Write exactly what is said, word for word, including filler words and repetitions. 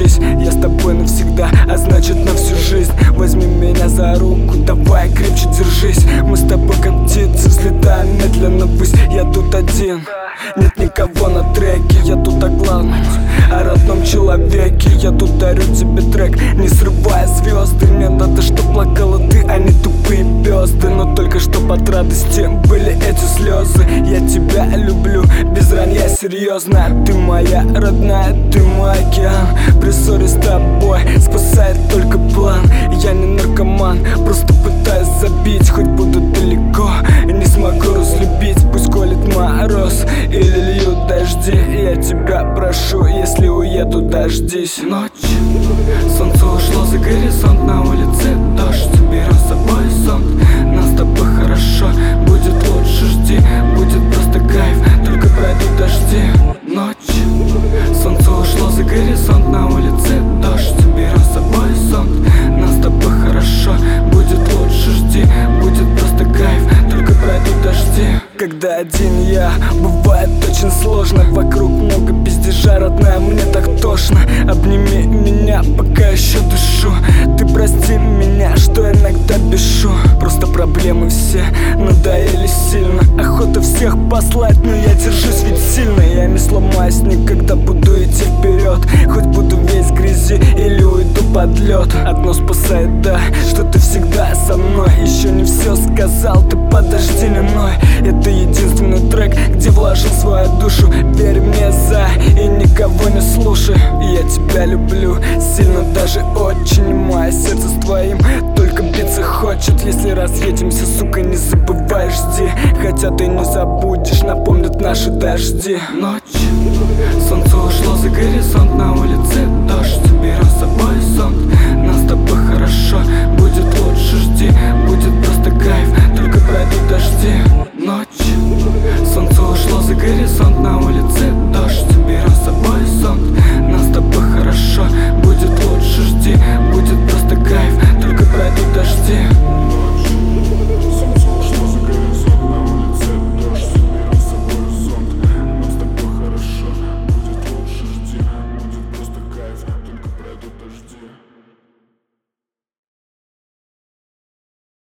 здесь. Я с тобой навсегда, а значит на всю жизнь. Возьми меня за руку, давай крепче держись. Мы с тобой как птицы, взлетаем медленно ввысь. Я тут один, нет никого на треке. Я тут о главном, о родном человеке. Я тут дарю тебе трек, не срывая звезды. Мне надо, чтоб плакала ты, а не тупые пёзды. Но только чтоб от радости были эти слезы. Я тебя люблю, без вранья серьезно. Ты моя родная, ты мой океан. При ссоре с тобой спасает только план. Я не наркоман, просто пытаюсь забить. Хоть буду далеко, не смогу разлюбить. Пусть колет мороз или льют дожди. Я тебя прошу, если уеду, дождись. Ночь, солнце ушло за горизонт, на улице дождь. Беру с собой зонт, нам с тобой хорошо, будет лучше, жди. Будет просто кайф, только пройдут дожди. Ночь, солнце ушло за горизонт, на улице дождь. Беру с собой зонт, нам с тобой хорошо, будет лучше, жди. Будет просто кайф, только пройдут дожди. Когда один я, бывает очень сложно. Вокруг много пиздежа, родная, мне так тошно. Обними меня, пока еще дышу. Ты прости меня, что иногда бешу. Просто проблемы все надоели сильно. Охота всех послать, но я держусь ведь сильно. Я не сломаюсь никогда, буду идти вперед. Хоть буду весь в грязи или уйду под лед. Одно спасает, да, что ты всегда со мной. Еще не все сказал, ты подожди, не ной. Это единственный трек, где вложил свою душу. Верь мне, за и никого не слушай. Я тебя люблю сильно, даже очень. Мое сердце с твоим только биться хочет. Если разъедемся, сука, не забывай, жди. Хотя ты не забудешь, напомнят наши дожди. Ночь, солнце ушло за горизонт, на улице дождь. Беру с собой